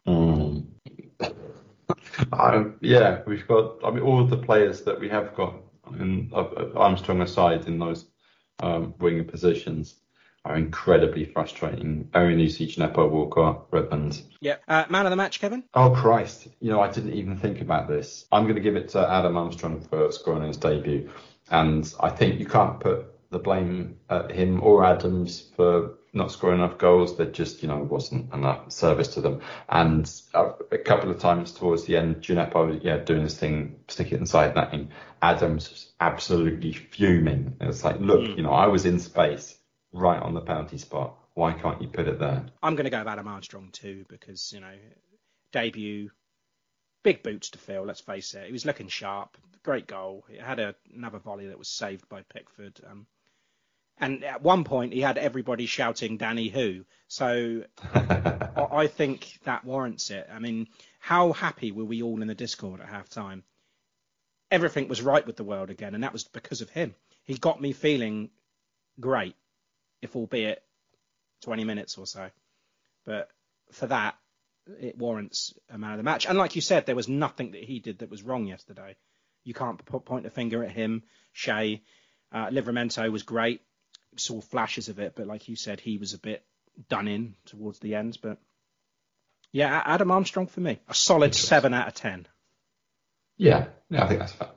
S11: Yeah, we've got. I mean, all of the players that we have got, Armstrong aside, in those winger positions, are incredibly frustrating. Only see Djenepo, Walker, Redmond.
S12: Yeah. Man of the match, Kevin?
S11: Oh, Christ. I didn't even think about this. I'm going to give it to Adam Armstrong for scoring his debut. And I think you can't put the blame at him or Adams for not scoring enough goals. That just, wasn't enough service to them. And a couple of times towards the end, Djenepo, doing his thing, stick it inside netting. Adams was absolutely fuming. It's like, look, I was in space right on the penalty spot. Why can't you put it there?
S12: I'm going to go with Adam Armstrong too, because, debut, big boots to fill, let's face it. He was looking sharp, great goal. It had another volley that was saved by Pickford. And at one point, he had everybody shouting, Danny who? So I think that warrants it. I mean, how happy were we all in the Discord at half-time? Everything was right with the world again, and that was because of him. He got me feeling great, if albeit 20 minutes or so. But for that, it warrants a man of the match. And like you said, there was nothing that he did that was wrong yesterday. You can't point a finger at him. Shea, Livramento was great. Saw flashes of it, but like you said, he was a bit done in towards the end. But yeah, Adam Armstrong for me. A solid 7 out of 10.
S11: Yeah, I think that's fair.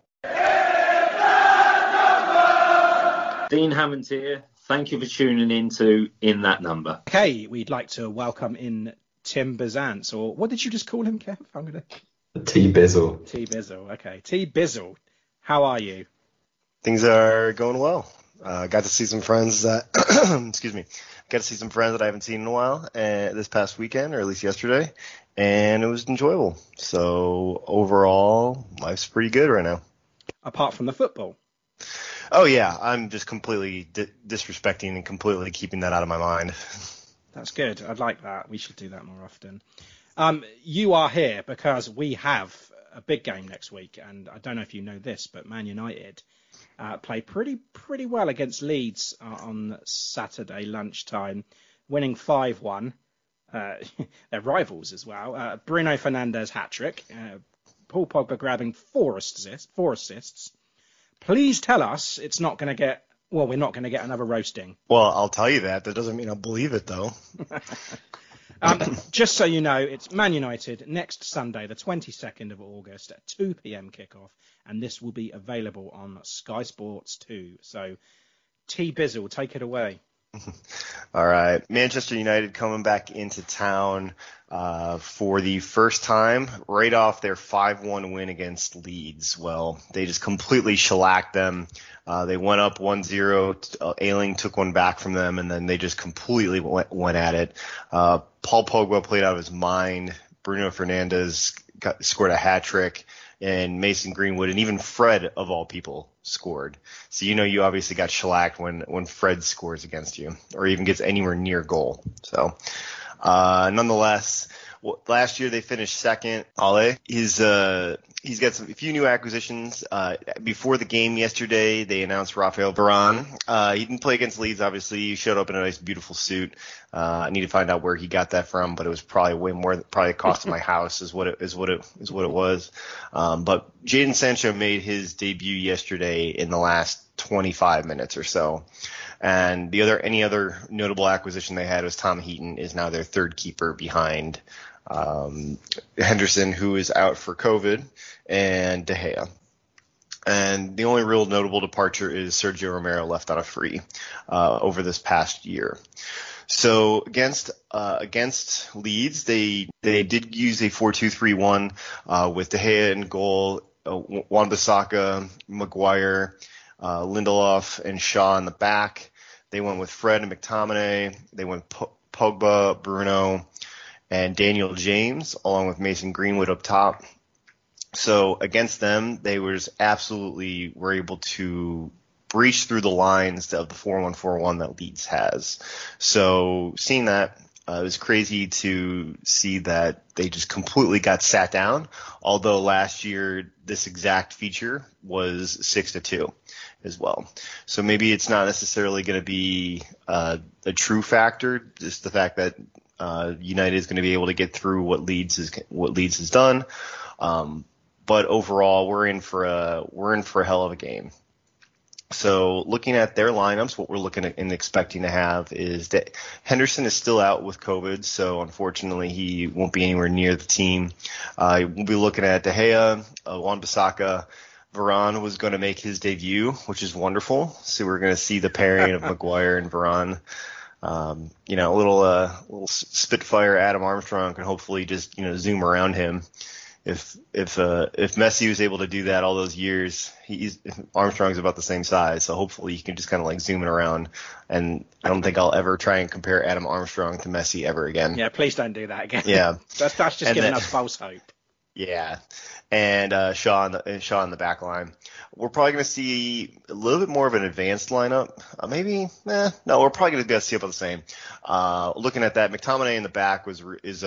S5: Dean Hammond here. Thank you for tuning in to In That Number.
S12: Okay, we'd like to welcome in Tim Bizance, or what did you just call him, Kev?
S11: T-Bizzle.
S12: T-Bizzle, okay. T-Bizzle, how are you?
S9: Things are going well. Got to see some friends that, excuse me, got to see some friends that I haven't seen in a while this past weekend, or at least yesterday, and it was enjoyable. So overall, life's pretty good right now.
S12: Apart from the football?
S9: Oh, yeah. I'm just completely disrespecting and completely keeping that out of my mind.
S12: That's good. I'd like that. We should do that more often. You are here because we have a big game next week, and I don't know if you know this, but Man United played pretty well against Leeds on Saturday lunchtime, winning 5-1. They're rivals as well. Bruno Fernandes hat-trick. Paul Pogba grabbing 4 assists. Please tell us it's not going to get... Well, we're not going to get another roasting.
S9: Well, I'll tell you that. That doesn't mean I'll believe it, though.
S12: Just so you know, it's Man United next Sunday, the 22nd of August at 2 p.m. kickoff, and this will be available on Sky Sports 2. So, T-Bizzle, take it away.
S9: All right. Manchester United coming back into town for the first time right off their 5-1 win against Leeds. Well, they just completely shellacked them. They went up 1-0. Ayling took one back from them, and then they just completely went at it. Paul Pogba played out of his mind. Bruno Fernandes scored a hat-trick. And Mason Greenwood and even Fred, of all people, scored. So you obviously got shellacked when Fred scores against you or even gets anywhere near goal. So nonetheless, last year they finished second. Ale, he's got a few new acquisitions. Before the game yesterday, they announced Rafael Varane. He didn't play against Leeds, obviously. He showed up in a nice, beautiful suit. I need to find out where he got that from, but it was probably way more. Probably the cost of my house is what it was. But Jadon Sancho made his debut yesterday in the last 25 minutes or so. And any other notable acquisition they had was Tom Heaton is now their third keeper behind Henderson, who is out for COVID, and De Gea. And the only real notable departure is Sergio Romero, left on a free over this past year. So against Leeds, they did use a 4-2-3-1 with De Gea in goal, Wan-Bissaka, Maguire, Lindelof, and Shaw in the back. They went with Fred and McTominay. They went Pogba, Bruno, and Daniel James, along with Mason Greenwood up top. So against them, they were able to breach through the lines of the 4-1-4-1 that Leeds has. So seeing that, it was crazy to see that they just completely got sat down, although last year this exact feature was 6-2 as well. So maybe it's not necessarily going to be a true factor, just the fact that United is going to be able to get through what Leeds has done. But overall, we're in for a hell of a game. So looking at their lineups, what we're looking at and expecting to have is that Henderson is still out with COVID, so unfortunately he won't be anywhere near the team. We'll be looking at De Gea, Wan-Bissaka. Varane was going to make his debut, which is wonderful. So we're going to see the pairing of Maguire and Varane. A little Spitfire Adam Armstrong can hopefully just zoom around him. If Messi was able to do that all those years, Armstrong's about the same size, so hopefully he can just kind of like zoom it around. And I don't think I'll ever try and compare Adam Armstrong to Messi ever again.
S12: Yeah, please don't do that again.
S9: Yeah,
S12: that's just giving us false hope.
S9: Yeah, and Shaw in the back line. We're probably going to see a little bit more of an advanced lineup. No, we're probably going to see about the same. Looking at that, McTominay in the back is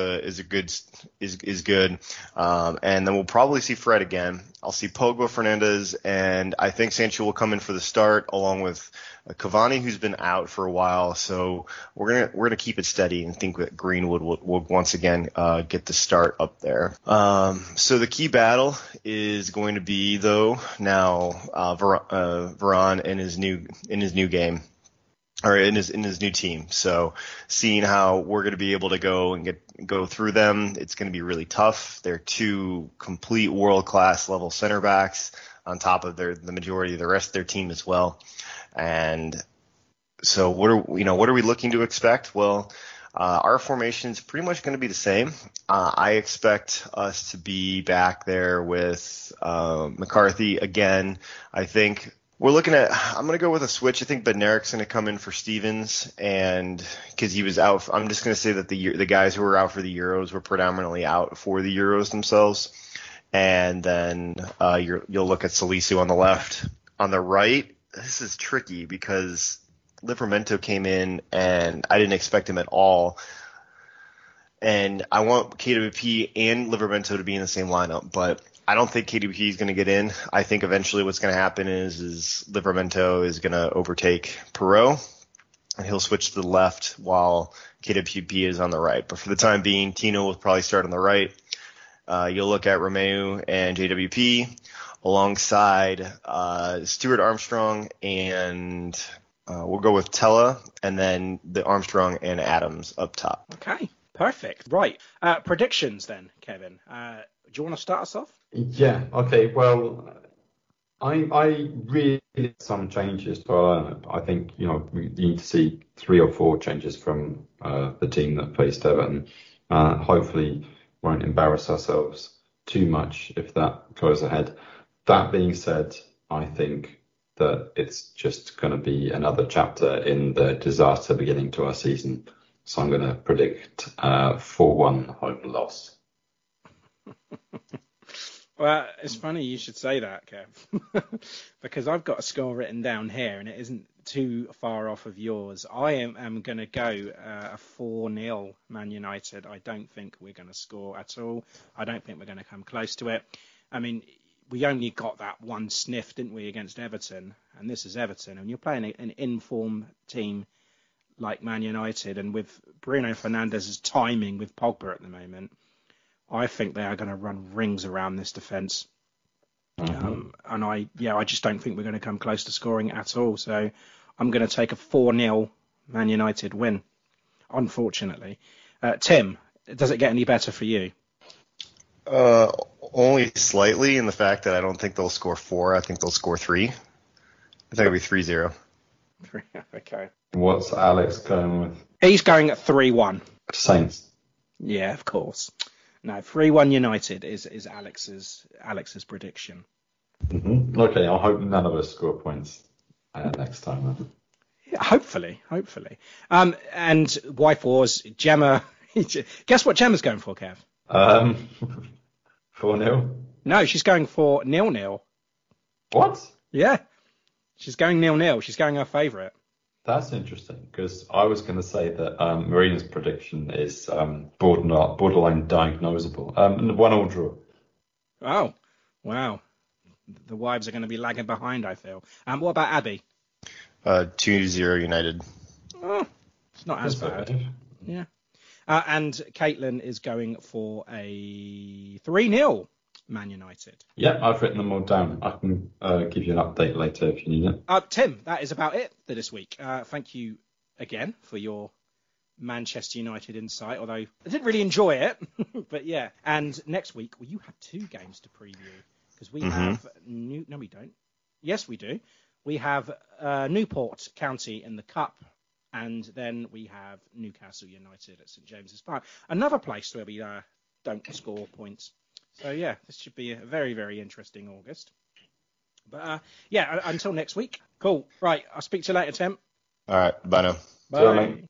S9: good. And then we'll probably see Fred again. I'll see Pogba, Fernandes, and I think Sancho will come in for the start along with Cavani, who's been out for a while. So we're gonna keep it steady and think that Greenwood will once again get the start up there. So the key battle is going to be though now Varane in his new game. Or in his new team. So seeing how we're going to be able to go through them, it's going to be really tough. They're two complete world-class level center backs on top of the majority of the rest of their team as well. And so what are we looking to expect? Well, our formation is pretty much going to be the same. I expect us to be back there with McCarthy again. I think I'm going to go with a switch. I think Bednarek's going to come in for Stevens, and because he was out, I'm just going to say that the guys who were out for the Euros were predominantly out for the Euros themselves. And then you'll look at Salisu on the left. On the right, this is tricky because Livramento came in, and I didn't expect him at all. And I want KWP and Livramento to be in the same lineup, but I don't think KWP is going to get in. I think eventually what's going to happen is Livramento is going to overtake Perot, and he'll switch to the left while KWP is on the right. But for the time being, Tino will probably start on the right. You'll look at Romeu and JWP alongside Stuart Armstrong, and we'll go with Tella, and then the Armstrong and Adams up top.
S12: Okay, perfect. Right. Predictions then, Kevin. Do you want to start us off?
S11: Yeah. Okay. Well, I really need some changes, but I think we need to see 3 or 4 changes from the team that faced Everton. Hopefully, won't embarrass ourselves too much if that goes ahead. That being said, I think that it's just going to be another chapter in the disaster beginning to our season. So I'm going to predict 4-1 home loss.
S12: Well, it's funny you should say that, Kev, because I've got a score written down here, and it isn't too far off of yours. I am going to go a 4-0 Man United. I don't think we're going to score at all. I don't think we're going to come close to it. I mean, we only got that one sniff, didn't we, against Everton? And this is Everton. And you're playing an in-form team like Man United. And with Bruno Fernandes's timing with Pogba at the moment, I think they are going to run rings around this defence. And I just don't think we're going to come close to scoring at all. So I'm going to take a 4-0 Man United win, unfortunately. Tim, does it get any better for you?
S9: Only slightly in the fact that I don't think they'll score 4. I think they'll score 3. I think it'll be 3-0.
S12: Okay.
S11: What's Alex going with?
S12: He's going at 3-1.
S11: Saints.
S12: Yeah, of course. No, 3-1 United is Alex's prediction.
S11: Mm-hmm. Okay, I hope none of us score points next time. Then.
S12: Yeah, hopefully. And wife wars, Gemma. Guess what Gemma's going for, Kev?
S11: 4-0?
S12: No, she's going for 0-0.
S11: What?
S12: Yeah. She's going 0-0. She's going her favourite.
S11: That's interesting, because I was going to say that Marina's prediction is borderline diagnosable. 1-1 draw.
S12: Oh, wow. The wives are going to be lagging behind, I feel. What about Abby?
S9: 2-0 United.
S12: Oh, it's not as bad. Yeah. And Caitlin is going for a 3-0 Man United.
S11: Yeah, I've written them all down. I can give you an update later if you need it.
S12: Tim, that is about it for this week. Thank you again for your Manchester United insight, although I didn't really enjoy it. But yeah, and next week, you have 2 games to preview, because we have No, we don't. Yes, we do. We have Newport County in the Cup, and then we have Newcastle United at St James's Park. Another place where we don't score points. So, yeah, this should be a very, very interesting August. But, until next week. Cool. Right, I'll speak to you later, Tim.
S9: All right, bye now.
S12: Bye.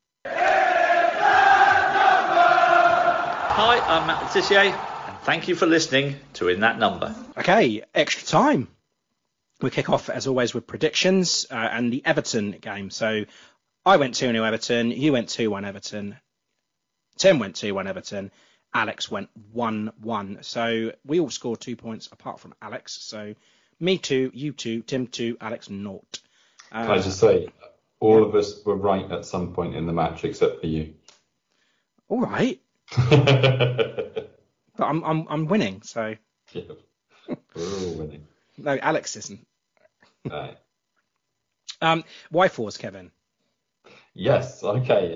S13: Hi, I'm Matt Le Tissier, and thank you for listening to In That Number.
S12: Okay, extra time. We kick off, as always, with predictions and the Everton game. So, I went 2-0 Everton, you went 2-1 Everton, Tim went 2-1 Everton, Alex went 1-1. So we all scored 2 points apart from Alex. So me 2, you 2, Tim 2, Alex 0.
S11: Can I just say, all of us were right at some point in the match except for you.
S12: All right. But I'm winning, so.
S11: Yeah. We're all winning.
S12: No, Alex isn't.
S11: Right.
S12: Wife wars, Kevin.
S11: Yes. Okay.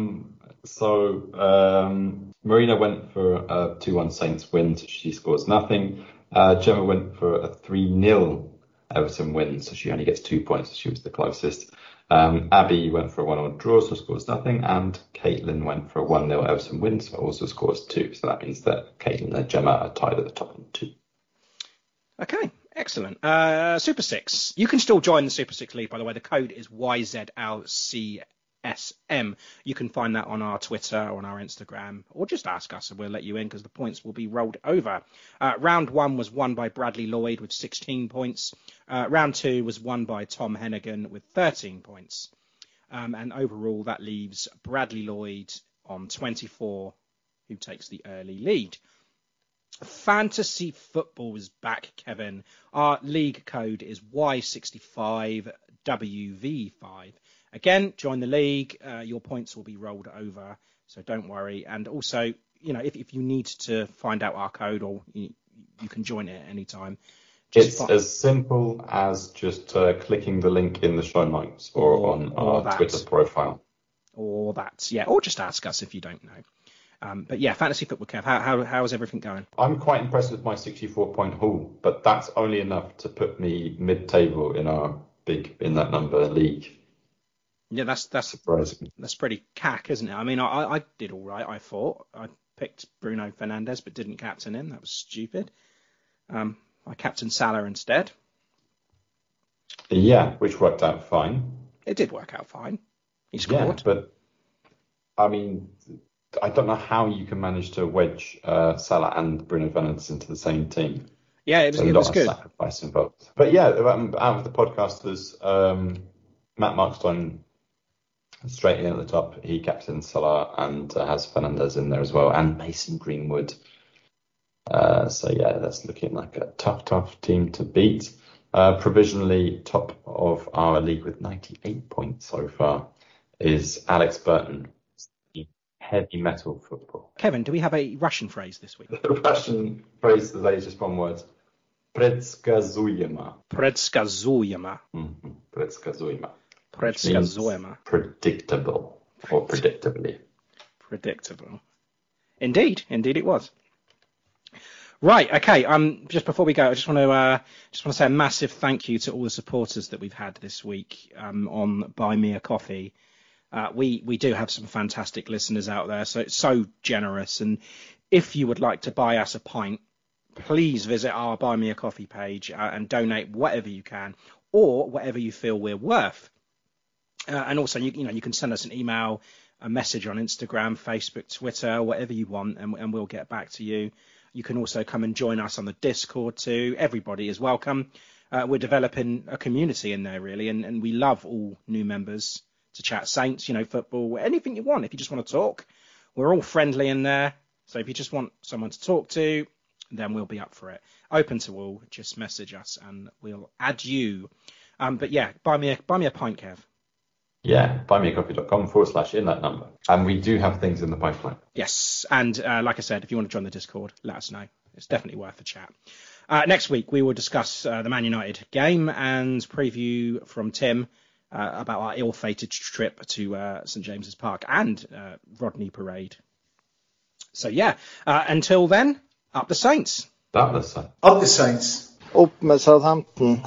S11: Marina went for a 2-1 Saints win, so she scores nothing. Gemma went for a 3-0 Everton win, so she only gets 2 points, so she was the closest. Abby went for a 1-1 draw, so scores nothing. And Caitlin went for a 1-0 Everton win, so also scores 2. So that means that Caitlin and Gemma are tied at the top in 2.
S12: Okay, excellent. Super 6. You can still join the Super 6 League, by the way. The code is YZLCSM. You can find that on our Twitter or on our Instagram, or just ask us and we'll let you in, because the points will be rolled over. Round 1 was won by Bradley Lloyd with 16 points. Round 2 was won by Tom Hennigan with 13 points. And overall, that leaves Bradley Lloyd on 24, who takes the early lead. Fantasy football is back, Kevin. Our league code is Y65WV5. Again, join the league. Your points will be rolled over, so don't worry. And also, if you need to find out our code, or you can join it at any time.
S11: It's as simple as just clicking the link in the show notes or on our Twitter profile.
S12: Or that, yeah. Or just ask us if you don't know. But yeah, Fantasy Football, Kev, how is everything going?
S11: I'm quite impressed with my 64-point haul, but that's only enough to put me mid-table in our big In That Number league.
S12: Yeah, that's
S11: surprising.
S12: That's pretty cack, isn't it? I mean, I did all right, I thought. I picked Bruno Fernandes, but didn't captain him. That was stupid. I captained Salah instead.
S11: Yeah, which worked out fine.
S12: It did work out fine. He scored.
S11: Yeah, but, I mean, I don't know how you can manage to wedge Salah and Bruno Fernandes into the same team.
S12: Yeah, it was good.
S11: Sacrifice involved. But yeah, out of the podcasters, Matt Markstein straight in at the top. He captains Salah and has Fernandes in there as well, and Mason Greenwood. So yeah, that's looking like a tough team to beat. Provisionally top of our league with 98 points so far is Alex Burton. Heavy metal football.
S12: Kevin, do we have a Russian phrase this week?
S11: The Russian phrase today is just one word. Предсказуемо.
S12: Предсказуемо.
S11: Предсказуемо.
S12: Предсказуемо.
S11: Predictable or predictably.
S12: Predictable. Indeed it was. Right, okay. Just before we go, I just want to say a massive thank you to all the supporters that we've had this week on Buy Me a Coffee. We do have some fantastic listeners out there, so it's so generous. And if you would like to buy us a pint, please visit our Buy Me a Coffee page and donate whatever you can or whatever you feel we're worth. And also, you can send us an email, a message on Instagram, Facebook, Twitter, whatever you want, and we'll get back to you. You can also come and join us on the Discord too. Everybody is welcome. We're developing a community in there, really, and we love all new members to chat Saints, football, anything you want. If you just want to talk, we're all friendly in there. So if you just want someone to talk to, then we'll be up for it. Open to all. Just message us and we'll add you. But yeah, buy me a pint, Kev.
S11: Yeah, buymeacoffee.com/in that number. And we do have things in the pipeline.
S12: Yes. And like I said, if you want to join the Discord, let us know. It's definitely worth a chat. Next week, we will discuss the Man United game and preview from Tim about our ill-fated trip to St James's Park and Rodney Parade. So yeah, until then, up the Saints.
S11: Up the Saints.
S7: Up the Saints.
S8: Up med Southampton.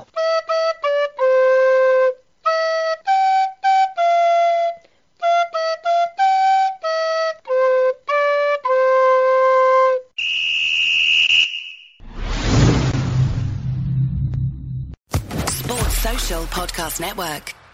S14: Sports Social Podcast Network.